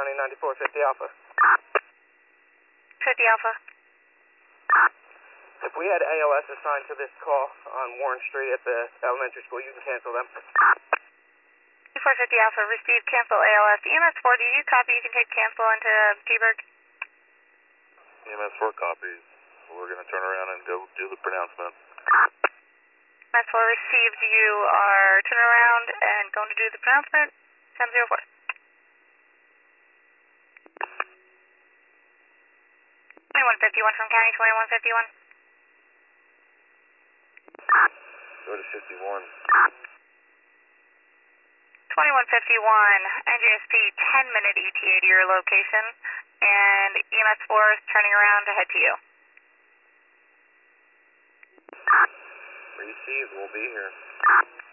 County 9450 Alpha. 50 Alpha. If we had ALS assigned to this call on Warren Street at the elementary school, you can cancel them. 450 Alpha, receive, cancel ALS. EMS 4, do you copy? You can take cancel into T-Berg. EMS 4 copies. We're going to turn around and go do the pronouncement. EMS 4 received. You are turning around and going to do the pronouncement. 10-04. 2151 from County 2151. Go to 51. 2151, NJSP 10-minute ETA to your location, and EMS 4 is turning around to head to you. Received, we'll be here.